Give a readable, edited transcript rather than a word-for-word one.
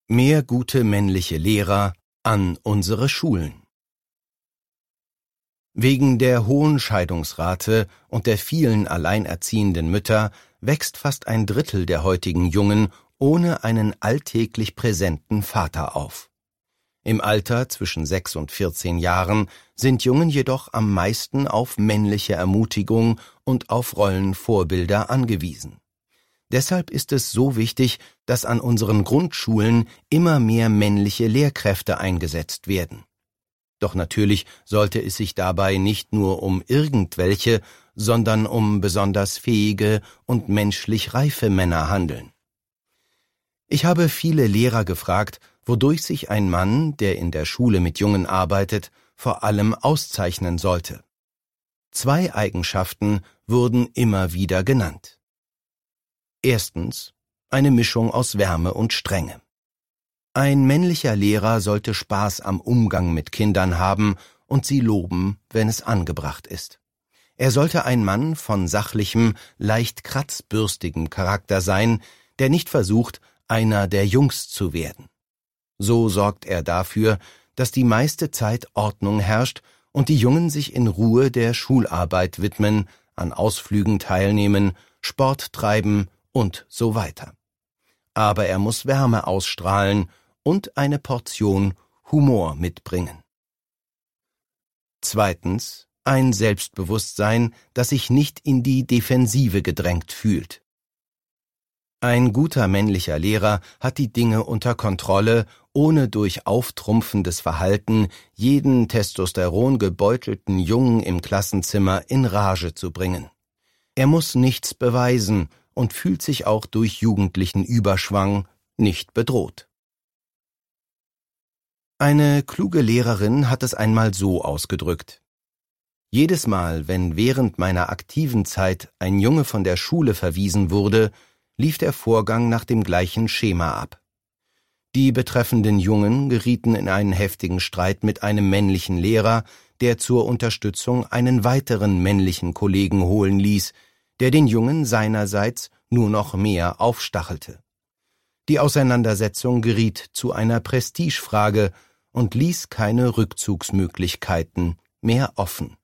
Mehr gute männliche Lehrer an unsere Schulen. Wegen der hohen Scheidungsrate und der vielen alleinerziehenden Mütter wächst fast ein Drittel der heutigen Jungen ohne einen alltäglich präsenten Vater auf. Im Alter zwischen 6 und 14 Jahren sind Jungen jedoch am meisten auf männliche Ermutigung und auf Rollenvorbilder angewiesen. Deshalb ist es so wichtig, dass an unseren Grundschulen immer mehr männliche Lehrkräfte eingesetzt werden. Doch natürlich sollte es sich dabei nicht nur um irgendwelche, sondern um besonders fähige und menschlich reife Männer handeln. Ich habe viele Lehrer gefragt, wodurch sich ein Mann, der in der Schule mit Jungen arbeitet, vor allem auszeichnen sollte. 2 Eigenschaften wurden immer wieder genannt. Erstens, eine Mischung aus Wärme und Strenge. Ein männlicher Lehrer sollte Spaß am Umgang mit Kindern haben und sie loben, wenn es angebracht ist. Er sollte ein Mann von sachlichem, leicht kratzbürstigem Charakter sein, der nicht versucht, einer der Jungs zu werden. So sorgt er dafür, dass die meiste Zeit Ordnung herrscht und die Jungen sich in Ruhe der Schularbeit widmen, an Ausflügen teilnehmen, Sport treiben und so weiter. Aber er muss Wärme ausstrahlen und eine Portion Humor mitbringen. Zweitens, ein Selbstbewusstsein, das sich nicht in die Defensive gedrängt fühlt. Ein guter männlicher Lehrer hat die Dinge unter Kontrolle, ohne durch auftrumpfendes Verhalten jeden testosterongebeutelten Jungen im Klassenzimmer in Rage zu bringen. Er muss nichts beweisen und fühlt sich auch durch jugendlichen Überschwang nicht bedroht. Eine kluge Lehrerin hat es einmal so ausgedrückt: Jedes Mal, wenn während meiner aktiven Zeit ein Junge von der Schule verwiesen wurde, lief der Vorgang nach dem gleichen Schema ab. Die betreffenden Jungen gerieten in einen heftigen Streit mit einem männlichen Lehrer, der zur Unterstützung einen weiteren männlichen Kollegen holen ließ, der den Jungen seinerseits nur noch mehr aufstachelte. Die Auseinandersetzung geriet zu einer Prestigefrage und ließ keine Rückzugsmöglichkeiten mehr offen.